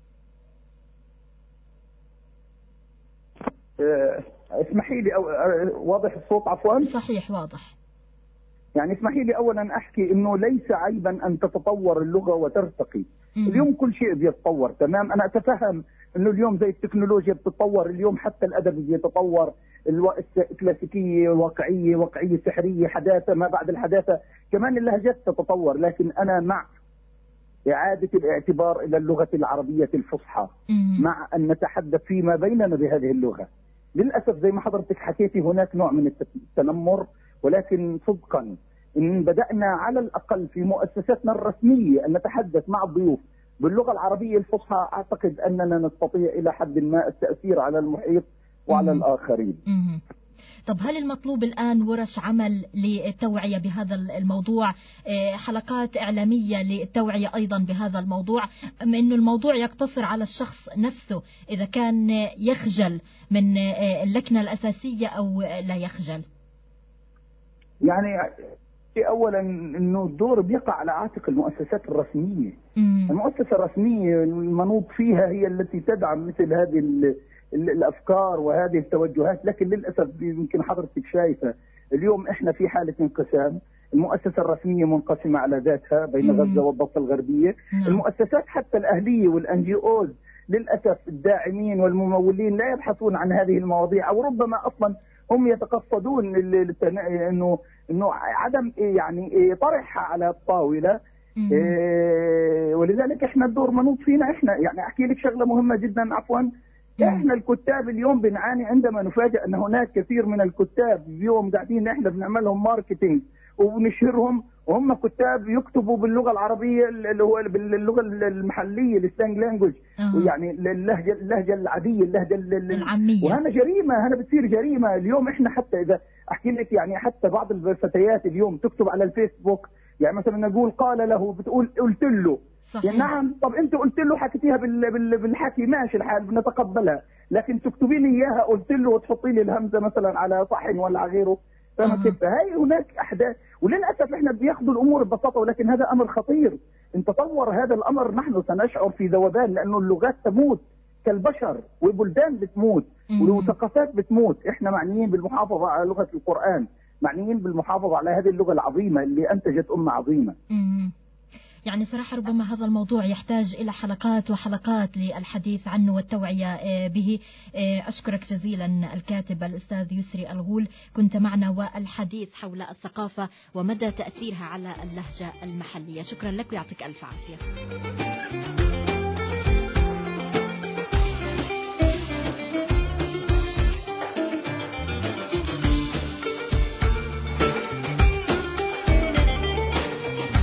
اسمحي لي واضح الصوت عفوا؟ صحيح واضح. يعني اسمحي لي اولا احكي انه ليس عيبا ان تتطور اللغه وترتقي. اليوم كل شيء بيتطور، تمام. انا اتفهم انه اليوم زي التكنولوجيا بتتطور، اليوم حتى الادب بيتطور، الكلاسيكيه، واقعيه سحريه، حداثه، ما بعد الحداثه، كمان اللهجات تتطور. لكن انا مع إعادة الاعتبار إلى اللغة العربية الفصحى، مع أن نتحدث فيما بيننا بهذه اللغة. للأسف زي ما حضرتك حكيتي هناك نوع من التنمر، ولكن صدقا إن بدأنا على الأقل في مؤسساتنا الرسمية أن نتحدث مع الضيوف باللغة العربية الفصحى، أعتقد أننا نستطيع إلى حد ما التأثير على المحيط وعلى الآخرين. طب هل المطلوب الآن ورش عمل للتوعية بهذا الموضوع، حلقات إعلامية للتوعية أيضا بهذا الموضوع، أم أنه الموضوع يقتصر على الشخص نفسه إذا كان يخجل من اللكنة الأساسية أو لا يخجل؟ يعني أولا أنه الدور بيقع على عاتق المؤسسات الرسمية. المؤسسة الرسمية المنوط فيها هي التي تدعم مثل هذه الأفكار وهذه التوجهات. لكن للأسف يمكن حضرتك شايفة اليوم إحنا في حالة انقسام. المؤسسة الرسمية منقسمة على ذاتها بين غزة والضفة الغربية. المؤسسات حتى الأهلية والNGOs للأسف الداعمين والممولين لا يبحثون عن هذه المواضيع، أو ربما أصلا هم يتقصدون إنه عدم يعني طرحها على الطاولة. ولذلك إحنا الدور منوط فينا إحنا. يعني أحكي لك شغلة مهمة جدا عفوا، احنا الكتاب اليوم بنعاني عندما نفاجئ ان هناك كثير من الكتاب اليوم قاعدين احنا بنعمل لهم ماركتينج وبنشهرهم وهم كتاب يكتبوا باللغه العربيه اللي هو باللغه المحليه السلانج لانجوج، يعني اللهجه العاديه، اللهجه العاميه. وهنا جريمه، هنا بتصير جريمه اليوم. احنا حتى اذا احكي لك يعني حتى بعض الفتيات اليوم تكتب على الفيسبوك، يعني مثلا نقول قال له، بتقول قلت له. يعني نعم، طب انت قلت له حكيتيها بالحكي ماشي الحال بنتقبلها، لكن تكتبي لي اياها قلت له وتحطي لي الهمزه مثلا على صحن ولا على غيره. كيف هاي هناك احداث، وللاسف احنا بياخذوا الامور ببساطه، ولكن هذا امر خطير. ان تطور هذا الامر نحن سنشعر في ذوبان، لانه اللغات تموت كالبشر والبلدان بتموت والثقافات بتموت. احنا معنيين بالمحافظه على لغه القران، معنيين بالمحافظه على هذه اللغه العظيمه اللي انتجت امه عظيمه. يعني صراحة ربما هذا الموضوع يحتاج إلى حلقات وحلقات للحديث عنه والتوعية به. أشكرك جزيلا الكاتب الأستاذ يسري الغول، كنت معنا والحديث حول الثقافة ومدى تأثيرها على اللهجة المحلية. شكرا لك ويعطيك ألف عافية.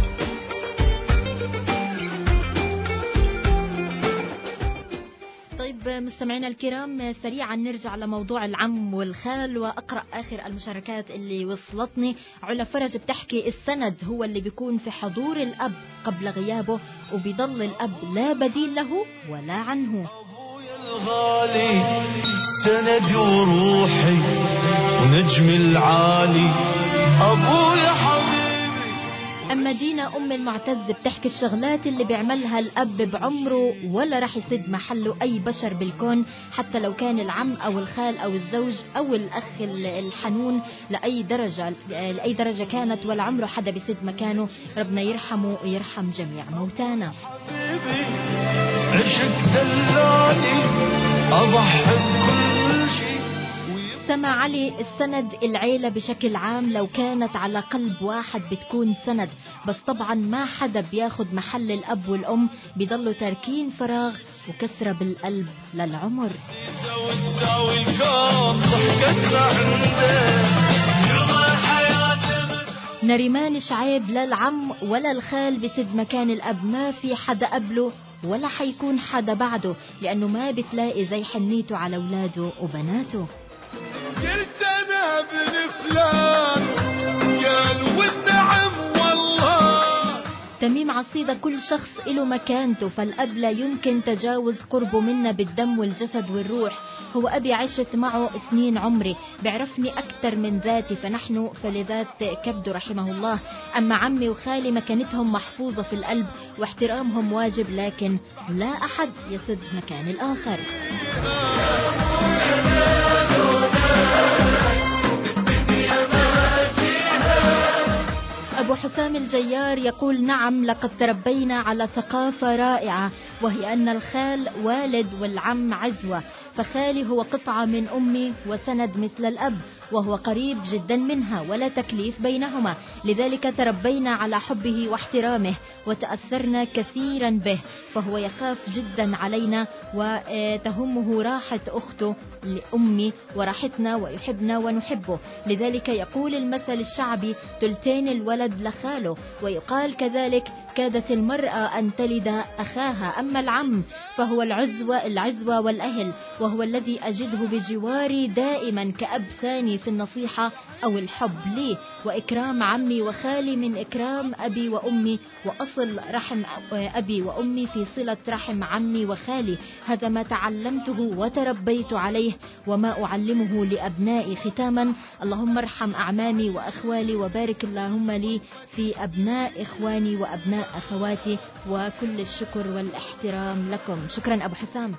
طيب طيب مستمعينا الكرام، سريعا نرجع لموضوع العم والخال وأقرأ آخر المشاركات اللي وصلتني. علا فرج بتحكي السند هو اللي بيكون في حضور الأب قبل غيابه، وبيضل الأب لا بديل له ولا عنه. الغالي سندي وروحي ونجمي العالي أبويا حبيبي. أما دينا أم المعتز بتحكي الشغلات اللي بيعملها الأب بعمره ولا رح يسد محله أي بشر بالكون، حتى لو كان العم أو الخال أو الزوج أو الأخ الحنون لأي درجة كانت، ولا عمره حدا بيسد مكانه. ربنا يرحمه ويرحم جميع موتانا. عشق دلالي أضحي بكل شيء. سمع علي السند العيلة بشكل عام لو كانت على قلب واحد بتكون سند، بس طبعا ما حدا بياخد محل الأب والأم، بيضلوا تاركين فراغ وكسرة بالقلب للعمر. نريمان شعيب لا العم ولا الخال بسد مكان الأب، ما في حدا قبله ولا حيكون حدا بعده، لأنه ما بتلاقي زي حنيته على أولاده وبناته. قلت انا ابن فلان قال والنعم والله. تميم عصيدة كل شخص له مكانته، فالأب لا يمكن تجاوز قربه منا بالدم والجسد والروح. هو أبي عشت معه سنين عمري، بيعرفني أكثر من ذاتي، فنحن فلذات كبده رحمه الله. أما عمي وخالي مكانتهم محفوظة في القلب واحترامهم واجب، لكن لا أحد يسد مكان الآخر. أبو حسام الجيار يقول نعم، لقد تربينا على ثقافة رائعة، وهي أن الخال والد والعم عزوة، فخالي هو قطعة من أمي وسند مثل الأب، وهو قريب جدا منها ولا تكليف بينهما، لذلك تربينا على حبه واحترامه وتأثرنا كثيرا به، فهو يخاف جدا علينا وتهمه راحة أخته لأمي وراحتنا، ويحبنا ونحبه. لذلك يقول المثل الشعبي تلتين الولد لخاله، ويقال كذلك كادت المرأة أن تلد أخاها. أما العم فهو العزوة والأهل، وهو الذي أجده بجواري دائما كأب ثاني في النصيحة أو الحب لي، وإكرام عمي وخالي من إكرام أبي وأمي، وأصل رحم أبي وأمي في صلة رحم عمي وخالي. هذا ما تعلمته وتربيت عليه وما أعلمه لأبنائي. ختاما، اللهم ارحم أعمامي وأخوالي، وبارك اللهم لي في أبناء إخواني وأبناء أخواتي، وكل الشكر والاحترام لكم. شكرا أبو حسام.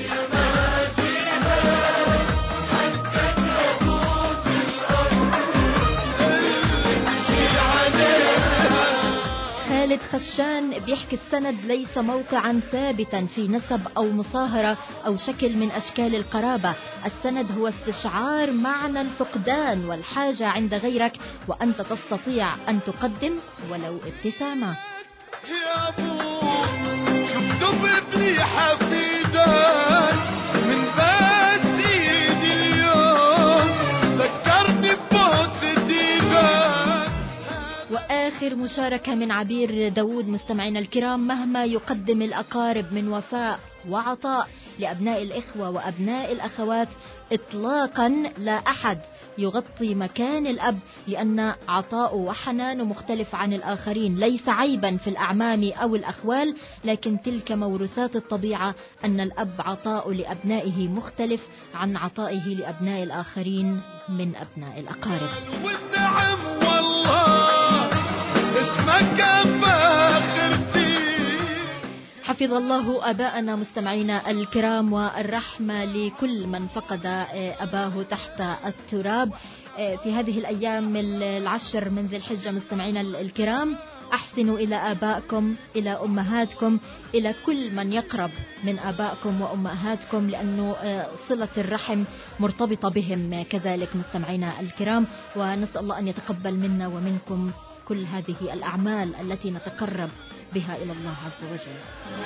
خالد خشان بيحكي السند ليس موقعا ثابتا في نسب أو مصاهرة أو شكل من أشكال القرابة. السند هو استشعار معنى الفقدان والحاجة عند غيرك، وأنت تستطيع أن تقدم ولو ابتسامة. يا ابو شفت بابني حفيدان من بس ايدي اليوم، ذكرني بوستيفان. وآخر مشاركة من عبير داود. مستمعينا الكرام، مهما يقدم الأقارب من وفاء وعطاء لأبناء الإخوة وأبناء الأخوات، إطلاقا لا أحد يغطي مكان الأب، لأن عطاؤه وحنانه مختلف عن الآخرين. ليس عيبا في الأعمام أو الأخوال، لكن تلك موروثات الطبيعة، أن الأب عطاؤه لأبنائه مختلف عن عطائه لأبناء الآخرين من أبناء الأقارب. والنعم والله اسمك فاخر فيه. حفظ الله آباءنا مستمعينا الكرام، والرحمة لكل من فقد أباه تحت التراب في هذه الأيام العشر من ذي الحجة. مستمعينا الكرام، أحسنوا إلى آبائكم، إلى أمهاتكم، إلى كل من يقرب من آبائكم وأمهاتكم، لأنه صلة الرحم مرتبطة بهم كذلك. مستمعينا الكرام، ونسأل الله أن يتقبل منا ومنكم كل هذه الأعمال التي نتقرب بها إلى الله عز وجل.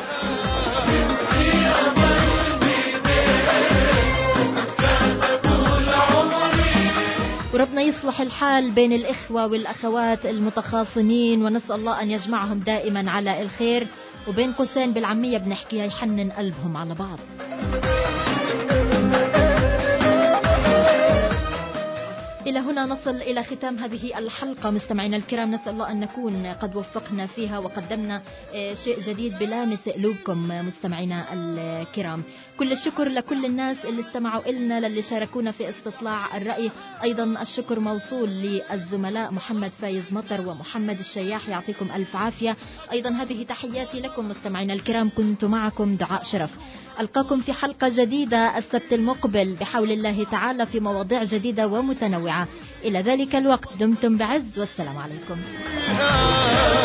وربنا يصلح الحال بين الإخوة والأخوات المتخاصمين، ونسأل الله أن يجمعهم دائما على الخير، وبين قوسين بالعامية بنحكيها يحنن قلبهم على بعض. إلى هنا نصل إلى ختام هذه الحلقة مستمعينا الكرام. نسأل الله أن نكون قد وفقنا فيها وقدمنا شيء جديد بلامس قلوبكم مستمعينا الكرام. كل الشكر لكل الناس اللي استمعوا إلنا، للي شاركونا في استطلاع الرأي. أيضا الشكر موصول للزملاء محمد فايز مطر ومحمد الشياح، يعطيكم ألف عافية. أيضا هذه تحياتي لكم مستمعينا الكرام، كنت معكم دعاء شرف. ألقاكم في حلقة جديدة السبت المقبل بحول الله تعالى في مواضيع جديدة ومتنوعة. إلى ذلك الوقت دمتم بعز، والسلام عليكم.